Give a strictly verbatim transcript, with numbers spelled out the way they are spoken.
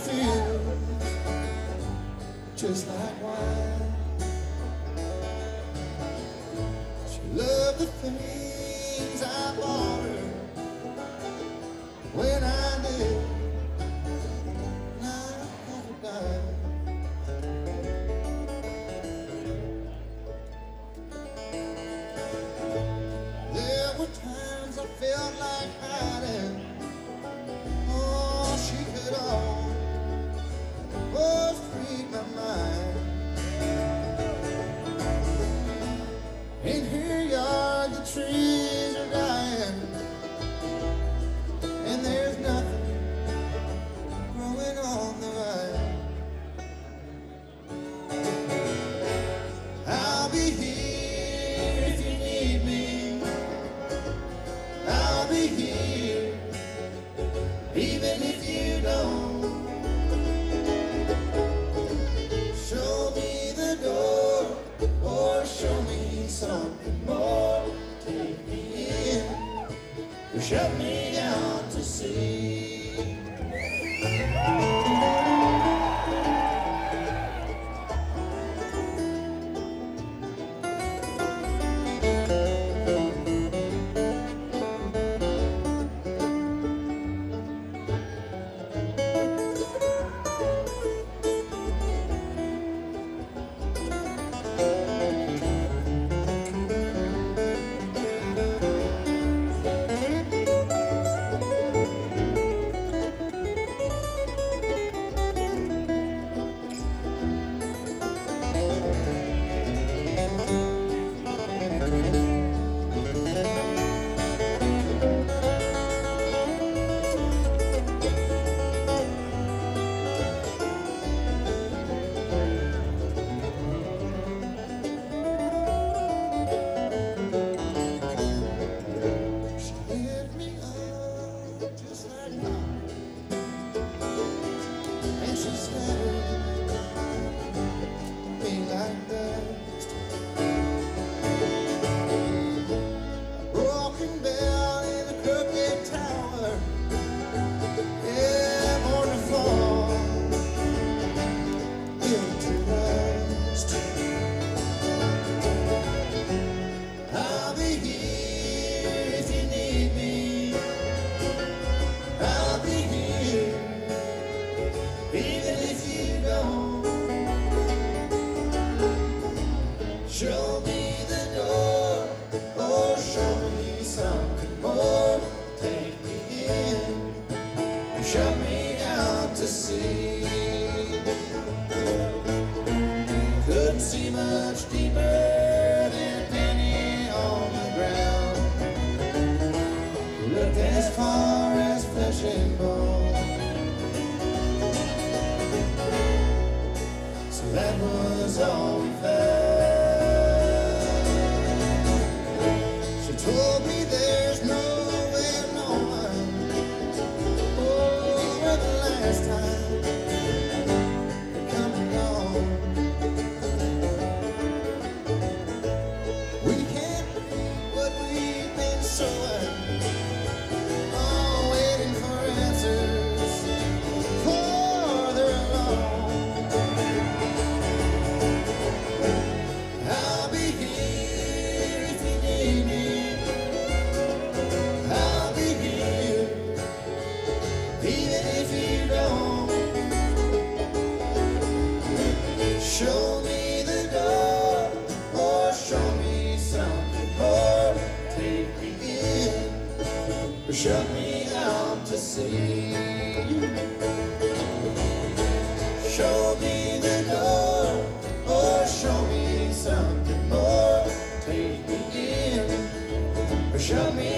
feel just like wine. She loved the things I bought her when I did. Now I have a dime. There were times I felt like hiding. Oh, she could almost free my mind. In her yard the trees are dying, and there's nothing growing on the vine. I'll be here if you need me. I'll be here even if you don't. Show me the door, or show me something more. Take me in, or shut me out to sea. Show me the door, or show me something more. Take me in, shut me out to sea. Couldn't see much deeper than penny on the ground. Looked as far as flesh and bone. So that was all we found. Told me there's no way of knowing over the last time they're coming on. We can't read what we've been sowing, all waiting for answers farther along. I'll be here if you need me. Show me the door, or show me something more. Take me in, or shut me out to sea. Show me the door, or show me something more. Take me in, or shut me